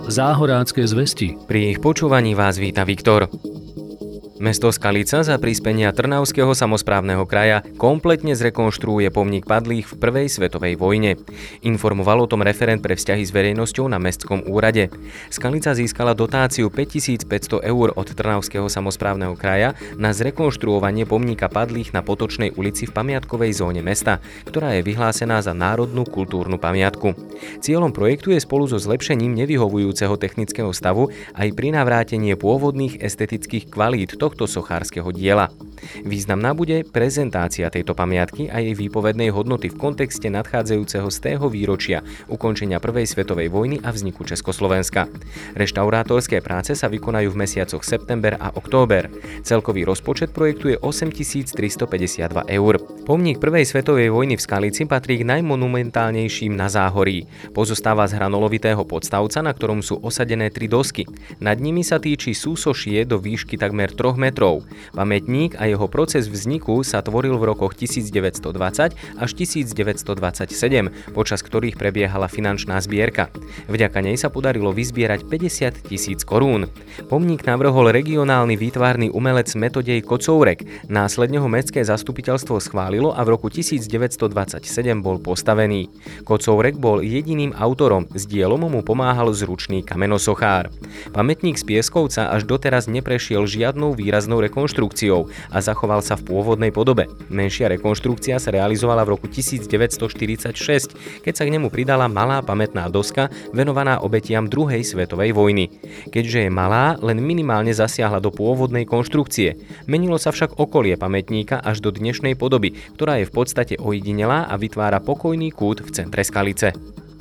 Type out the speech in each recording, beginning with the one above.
Záhorácké zvesti. Pri ich počúvaní vás víta Viktor. Mesto Skalica za prispenia Trnavského samosprávneho kraja kompletne zrekonštruuje pomník padlých v prvej svetovej vojne. Informoval o tom referent pre vzťahy s verejnosťou na mestskom úrade. Skalica získala dotáciu 5500 eur od Trnavského samosprávneho kraja na zrekonštruovanie pomníka padlých na Potočnej ulici v pamiatkovej zóne mesta, ktorá je vyhlásená za národnú kultúrnu pamiatku. Cieľom projektu je spolu so zlepšením nevyhovujúceho technického stavu aj prinavrátenie pôvodných estetických kvalít tohto sochárskeho diela. Významná bude prezentácia tejto pamiatky a jej výpovednej hodnoty v kontexte nadchádzajúceho 100. výročia ukončenia prvej svetovej vojny a vzniku Československa. Reštaurátorské práce sa vykonajú v mesiacoch september a október. Celkový rozpočet projektu je 8352 eur. Pomník prvej svetovej vojny v Skalici patrí k najmonumentálnejším na Záhorí. Pozostáva z hranolovitého podstavca, na ktorom sú osadené 3 dosky. Nad nimi sa týči súsošie do výšky takmer 3 metrov. Pamätník a jeho proces vzniku sa tvoril v rokoch 1920 až 1927, počas ktorých prebiehala finančná zbierka. Vďaka nej sa podarilo vyzbierať 50 000 korún. Pomník navrhol regionálny výtvarný umelec Metodej Kocourek. Následne ho mestské zastupiteľstvo schválilo a v roku 1927 bol postavený. Kocourek bol jediným autorom, s dielom mu pomáhal zručný kamenosochár. Pamätník z Pieskovca až doteraz neprešiel žiadnou výraznou rekonštrukciou a zachoval sa v pôvodnej podobe. Menšia rekonštrukcia sa realizovala v roku 1946, keď sa k nemu pridala malá pamätná doska venovaná obetiam druhej svetovej vojny. Keďže je malá, len minimálne zasiahla do pôvodnej konštrukcie. Menilo sa však okolie pamätníka až do dnešnej podoby, ktorá je v podstate ojedinelá a vytvára pokojný kút v centre Skalice.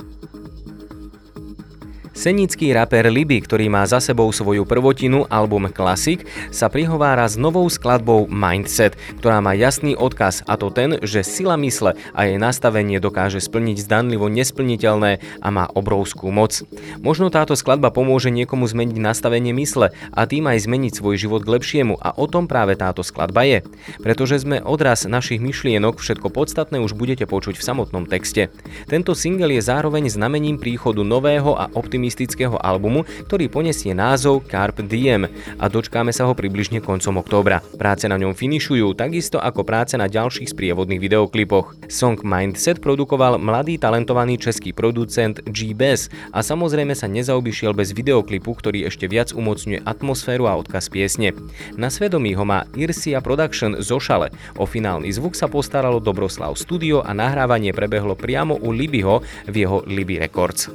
Senický raper Libby, ktorý má za sebou svoju prvotinu album Classic, sa prihovára s novou skladbou Mindset, ktorá má jasný odkaz, a to ten, že sila mysle a jej nastavenie dokáže splniť zdanlivo nesplniteľné a má obrovskú moc. Možno táto skladba pomôže niekomu zmeniť nastavenie mysle a tým aj zmeniť svoj život k lepšiemu, a o tom práve táto skladba je. Pretože sme odraz našich myšlienok, všetko podstatné už budete počuť v samotnom texte. Tento single je zároveň znamením príchodu nového a optimistického albumu, ktorý poniesie názov Carpe Diem a dočkáme sa ho približne koncom októbra. Práce na ňom finišujú, takisto ako práce na ďalších sprievodných videoklipoch. Song Mindset produkoval mladý talentovaný český producent G-Bez a samozrejme sa nezaobišiel bez videoklipu, ktorý ešte viac umocňuje atmosféru a odkaz piesne. Na svedomí ho má Irsia Production zo Šale. O finálny zvuk sa postaralo Dobroslav Studio a nahrávanie prebehlo priamo u Libbyho v jeho Libby Records.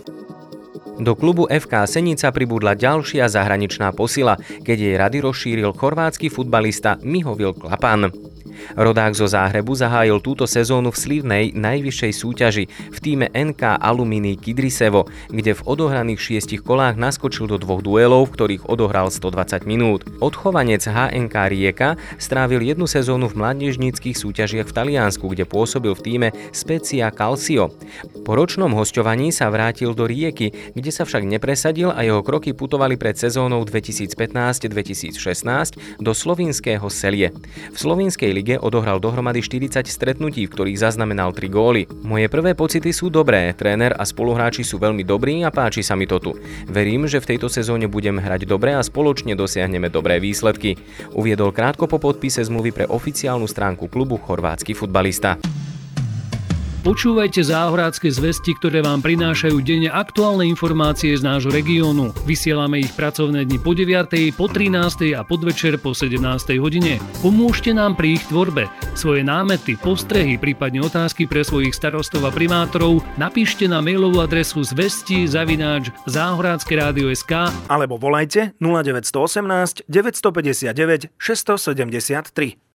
Do klubu FK Senica pribudla ďalšia zahraničná posila, keď jej rady rozšíril chorvátsky futbalista Mihovil Klapan. Rodák zo Záhrebu zahájil túto sezónu v slivnej najvyššej súťaži v tíme NK Alumíny Kidrisevo, kde v odohraných 6 kolách naskočil do 2 duelov, v ktorých odohral 120 minút. Odchovanec HNK Rijeka strávil jednu sezónu v mládežníckych súťažiach v Taliansku, kde pôsobil v tíme Spezia Calcio. Po ročnom hosťovaní sa vrátil do Rijeky, kde sa však nepresadil a jeho kroky putovali pred sezónou 2015-2016 do slovinského Celje. V slovinskej lige odohral dohromady 40 stretnutí, v ktorých zaznamenal 3 góly. Moje prvé pocity sú dobré, tréner a spoluhráči sú veľmi dobrí a páči sa mi to tu. Verím, že v tejto sezóne budem hrať dobre a spoločne dosiahneme dobré výsledky, uviedol krátko po podpise zmluvy pre oficiálnu stránku klubu chorvátsky futbalista. Počúvajte Záhorácké zvesti, ktoré vám prinášajú denne aktuálne informácie z nášho regiónu. Vysielame ich pracovné dni po 9, po 13 a podvečer po 17 hodine. Pomôžte nám pri ich tvorbe. Svoje námety, postrehy, prípadne otázky pre svojich starostov a primátorov napíšte na mailovú adresu zvesti@zahorackeradio.sk alebo volajte 0918 959 673.